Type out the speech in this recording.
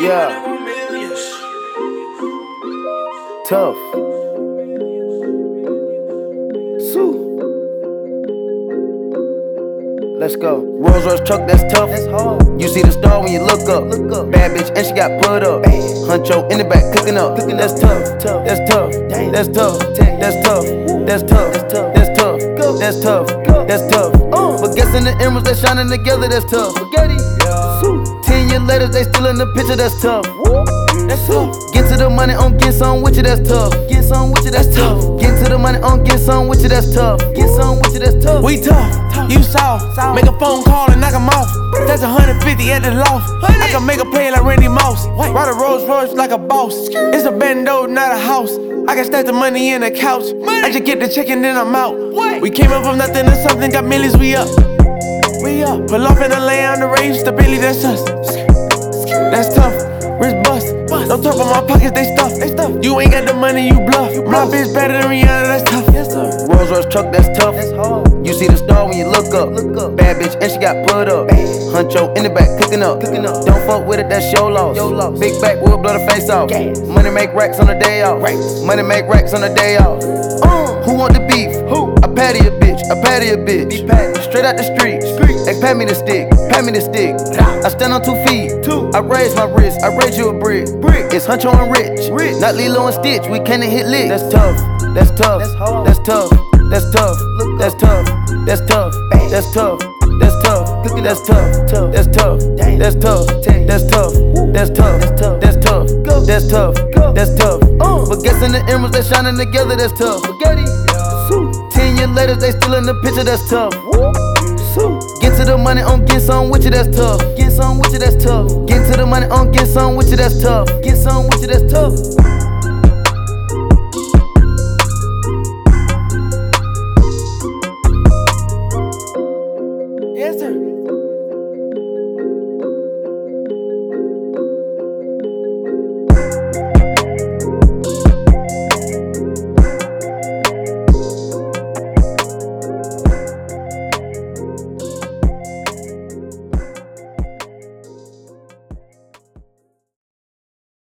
Yeah. Tough. Sue. Let's go. Rolls Royce truck, that's tough. You see the star when you look up. Bad bitch and she got put up. Huncho in the back cooking up. That's tough. That's tough. That's tough. That's tough. That's tough. That's tough. That's tough. That's tough. But guessing the emeralds they shining together, that's tough. Spaghetti. 10 years later they still in the picture, that's tough. That's tough. Get to the money on get some with you, that's tough. Get some with you, that's tough. Get to the money on get some with you, that's tough. Get some with you, that's tough. We tough, you soft. Make a phone call and knock 'em off. That's 150 at the loft. I can make a play like Randy Moss. Ride a Rolls Royce like a boss. It's a bando, not a house. I can stack the money in the couch. I just get the check and then I'm out. We came up from nothing to something, got millions, we up. Pull off in the lane on the range, stability, that's us. That's tough, wrist bust. Don't talk about my pockets, they stuff. You ain't got the money, you bluff. My bitch better than Rihanna, that's tough. Rolls Royce truck, that's tough. You see the star when you look up. Bad bitch and she got put up. Huncho in the back cooking up. Don't fuck with it, that's your loss. Big back will blow the face off. Money make racks on the day off. Money make racks on the day off. Who want the beef? I patty a bitch, I patty a bitch. Straight out the street. Hey, pat me the stick, pat me the stick. I stand on 2 feet. I raise my wrist, I raise you a brick. It's Huncho and Rich, not Lilo and Stitch. We can't hit licks. That's tough. That's tough. That's tough. That's tough. That's tough. That's tough. That's tough. That's tough. That's tough. That's tough. That's tough. That's tough. That's tough. That's tough. That's tough. That's tough. But guessing the emeralds they shining together, that's tough. Spaghetti. 10 years later they still in the picture, that's tough. Get to the money on get some with you, that's tough. Get some with you, that's tough. Get to the money on get some with you, that's tough. Get some with you, that's tough.